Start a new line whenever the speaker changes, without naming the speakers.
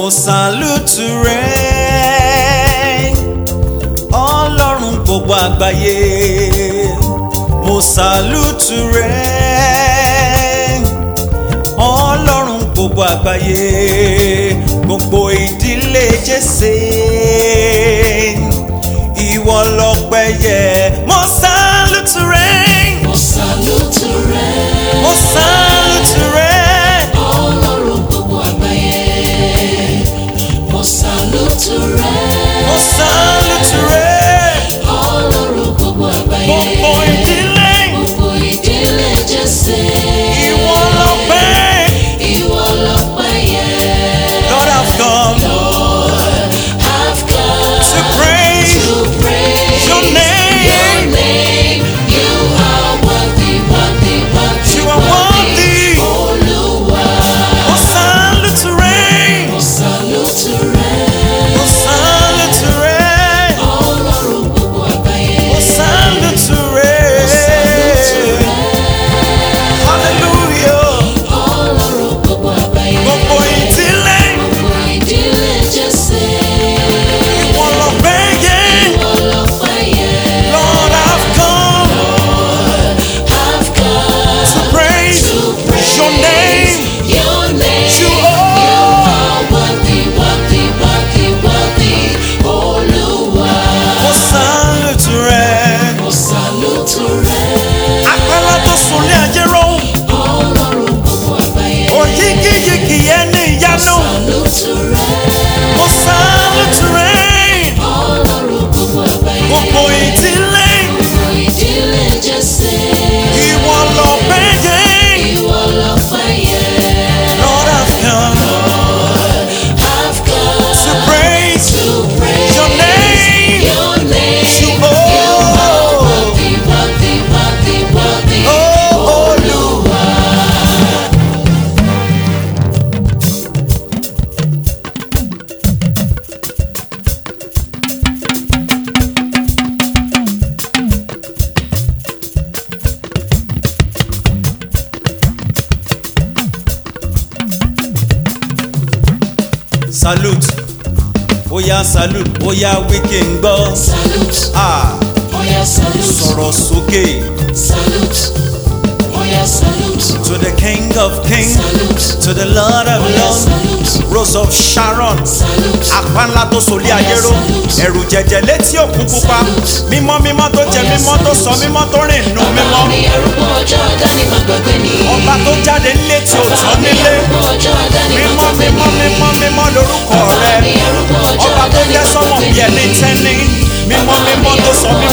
mo salute rẹ Ọlọ́run gbogbo àgbáyé mo salute rẹ Ọlọ́run gbogbo àgbáyé gbogbo ìdílé Jésè ìwọ lọ́pẹ́ yẹ mo salute rẹ
mo salute rẹ
mo salute rẹ
Ọlọ́run gbogbo àgbáyé mo salute rẹ
mo salute rẹ
Ọlọ́run gbogbo àgbáyé
gbogbo ìdílé
Jésè
ìwọ lọ́pẹ́
yẹ.
Lord, I've come
to
praise your name.
You are worthy.
You are worthy.
Olúwa.
Mo salute rẹ.
Mo salute rẹ.
Mo salute rẹ.
Ọlọ́run gbogbo àgbáyé.
Mo salute rẹ. Hallelujah.
Ọlọ́run gbogbo àgbáyé.
Gbogbo ìdílé.
Jésè.
Ìwọ lọ́pẹ́ yẹ. Lord, I've come to praise your name. You are
worthy. Olúwa.
mo salute rẹ.
Mo salute rẹ.
Agbára tó sùn ní ajérò.
Ọlọ́run gbogbo àgbáyé.
Òyígíyigì ẹni ìyanu.
Salute rẹ.
Mo salute rẹ.
Ọlọ́run gbogbo àgbáyé.
Gbogbo ìdílé.
Jésè.
Ìwọ lọ́pẹ́ yẹ.
Ìwọ lọ́pẹ́ yẹ.
Lord, I've come to praise your name. You Olúwa. Salute. Oya salute. Oya wíkì ń gbọ́.
Salute.
Ah,
Oya salute.
sọ̀rọ̀ sókè.
Salute. Oya salute.
To the King of Kings.
Salute.
To the Lord of
Oya
Lords.
salute.
Rose of Sharon.
Salute.
Àpáńlá tó sòlí ayéró. Ẹ̀rù jẹ̀jẹ̀ létí òkun pupa. Mímọ́ mímọ́ tó jẹ mímọ́ tó sọ mímọ́ tó rìn nù mímọ́.
Bàbá mi arúgbó ọjọ́ dání má gbàgbé ni.
Ọba tó jáde nílé tí ò tán nílé.
Arúgbó ọjọ́ dání má
Mímọ́
gbàgbé
mímọ́
ni.
mímọ́ mímọ́ lórúkọ
Bàbá
rẹ̀.
mi arúgbó ọjọ́
Ọba tó
dání
jẹ́
má
sọ́mọ̀
gbàgbé
bí ẹni
ni.
tẹ́ni. Mímọ́ mímọ́ tó sọ